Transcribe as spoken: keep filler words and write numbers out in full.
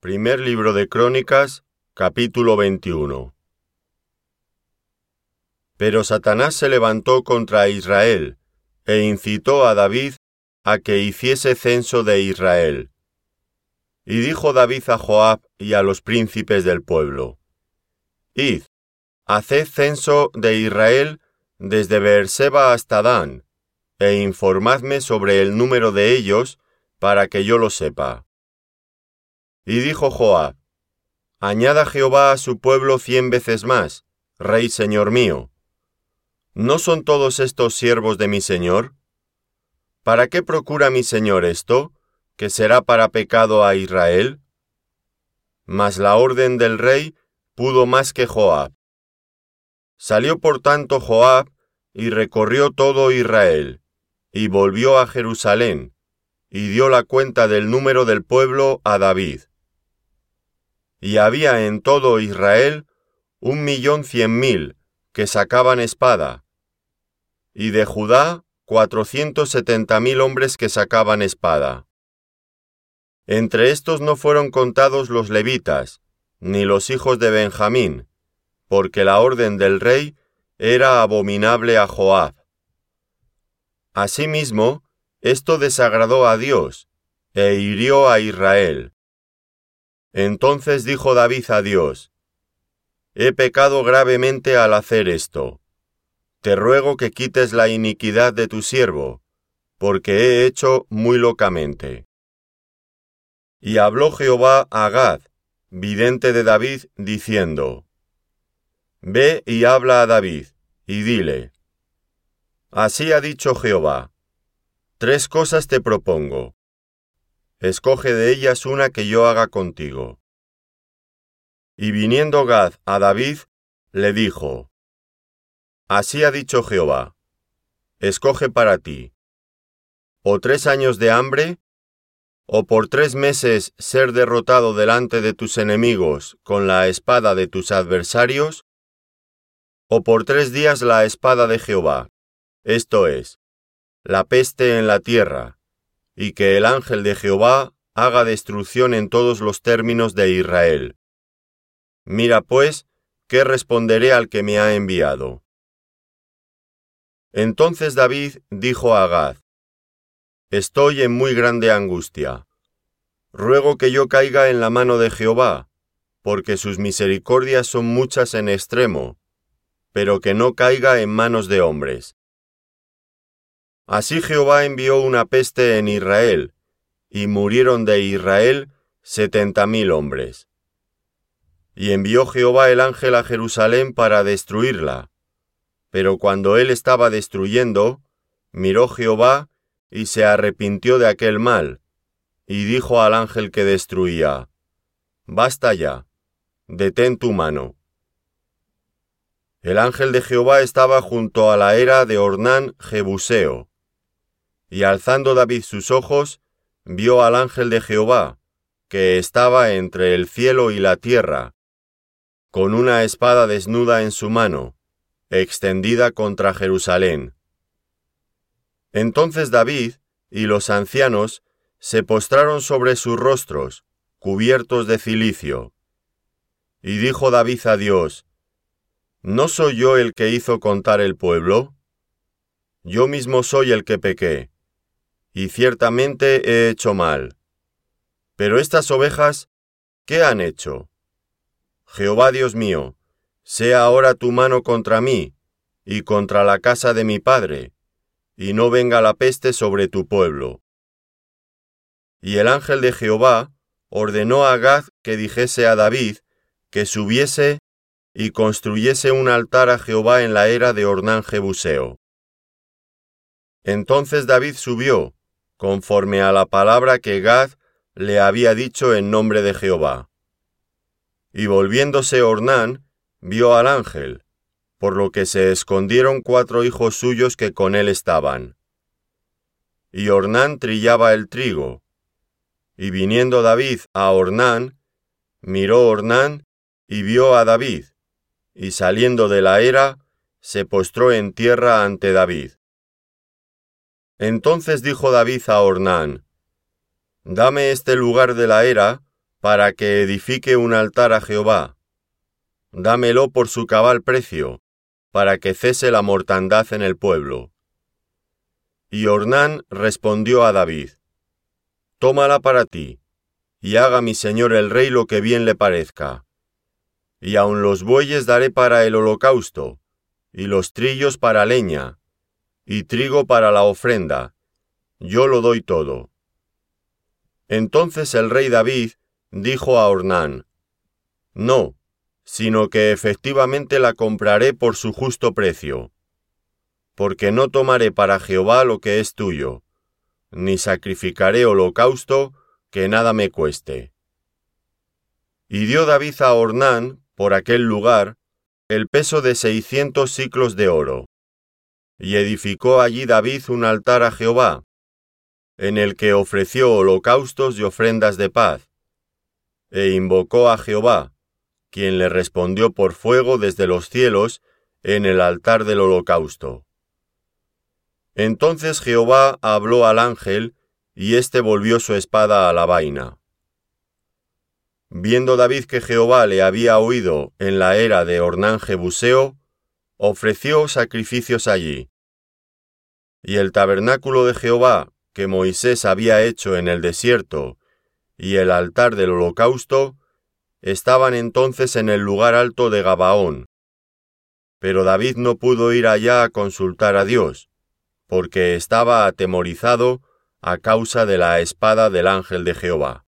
Primer libro de Crónicas, capítulo veintiuno. Pero Satanás se levantó contra Israel, e incitó a David a que hiciese censo de Israel. Y dijo David a Joab y a los príncipes del pueblo: Id, haced censo de Israel desde Beerseba hasta Dan, e informadme sobre el número de ellos, para que yo lo sepa. Y dijo Joab: Añada Jehová a su pueblo cien veces más, Rey señor mío. ¿No son todos estos siervos de mi señor? ¿Para qué procura mi señor esto, que será para pecado a Israel? Mas la orden del rey pudo más que Joab. Salió por tanto Joab y recorrió todo Israel, y volvió a Jerusalén, y dio la cuenta del número del pueblo a David. Y había en todo Israel un millón cien mil que sacaban espada, y de Judá cuatrocientos setenta mil hombres que sacaban espada. Entre estos no fueron contados los levitas, ni los hijos de Benjamín, porque la orden del rey era abominable a Joab. Asimismo, esto desagradó a Dios, e hirió a Israel. Entonces dijo David a Dios: He pecado gravemente al hacer esto. Te ruego que quites la iniquidad de tu siervo, porque he hecho muy locamente. Y habló Jehová a Gad, vidente de David, diciendo: Ve y habla a David, y dile: Así ha dicho Jehová: Tres cosas te propongo. Escoge de ellas una que yo haga contigo. Y viniendo Gad a David, le dijo: Así ha dicho Jehová: Escoge para ti, o tres años de hambre, o por tres meses ser derrotado delante de tus enemigos con la espada de tus adversarios, o por tres días la espada de Jehová, esto es, la peste en la tierra, y que el ángel de Jehová haga destrucción en todos los términos de Israel. Mira pues, ¿qué responderé al que me ha enviado? Entonces David dijo a Gad: Estoy en muy grande angustia. Ruego que yo caiga en la mano de Jehová, porque sus misericordias son muchas en extremo, pero que no caiga en manos de hombres. Así Jehová envió una peste en Israel, y murieron de Israel setenta mil hombres. Y envió Jehová el ángel a Jerusalén para destruirla. Pero cuando él estaba destruyendo, miró Jehová y se arrepintió de aquel mal, y dijo al ángel que destruía: Basta ya, detén tu mano. El ángel de Jehová estaba junto a la era de Ornán Jebuseo. Y alzando David sus ojos, vio al ángel de Jehová, que estaba entre el cielo y la tierra, con una espada desnuda en su mano, extendida contra Jerusalén. Entonces David y los ancianos se postraron sobre sus rostros, cubiertos de cilicio. Y dijo David a Dios: ¿No soy yo el que hizo contar el pueblo? Yo mismo soy el que pequé, y ciertamente he hecho mal. Pero estas ovejas, ¿qué han hecho? Jehová Dios mío, sea ahora tu mano contra mí, y contra la casa de mi padre, y no venga la peste sobre tu pueblo. Y el ángel de Jehová ordenó a Gad que dijese a David que subiese y construyese un altar a Jehová en la era de Ornán Jebuseo. Entonces David subió, conforme a la palabra que Gad le había dicho en nombre de Jehová. Y volviéndose Ornán, vio al ángel, por lo que se escondieron cuatro hijos suyos que con él estaban. Y Ornán trillaba el trigo. Y viniendo David a Ornán, miró Ornán y vio a David, y saliendo de la era, se postró en tierra ante David. Entonces dijo David a Ornán: Dame este lugar de la era, para que edifique un altar a Jehová. Dámelo por su cabal precio, para que cese la mortandad en el pueblo. Y Ornán respondió a David: Tómala para ti, y haga mi señor el rey lo que bien le parezca. Y aun los bueyes daré para el holocausto, y los trillos para leña, y trigo para la ofrenda. Yo lo doy todo. Entonces el rey David dijo a Ornán: No, sino que efectivamente la compraré por su justo precio, porque no tomaré para Jehová lo que es tuyo, ni sacrificaré holocausto que nada me cueste. Y dio David a Ornán, por aquel lugar, el peso de seiscientos siclos de oro. Y edificó allí David un altar a Jehová, en el que ofreció holocaustos y ofrendas de paz, e invocó a Jehová, quien le respondió por fuego desde los cielos en el altar del holocausto. Entonces Jehová habló al ángel, y éste volvió su espada a la vaina. Viendo David que Jehová le había oído en la era de Ornán Jebuseo, ofreció sacrificios allí. Y el tabernáculo de Jehová, que Moisés había hecho en el desierto, y el altar del holocausto, estaban entonces en el lugar alto de Gabaón. Pero David no pudo ir allá a consultar a Dios, porque estaba atemorizado a causa de la espada del ángel de Jehová.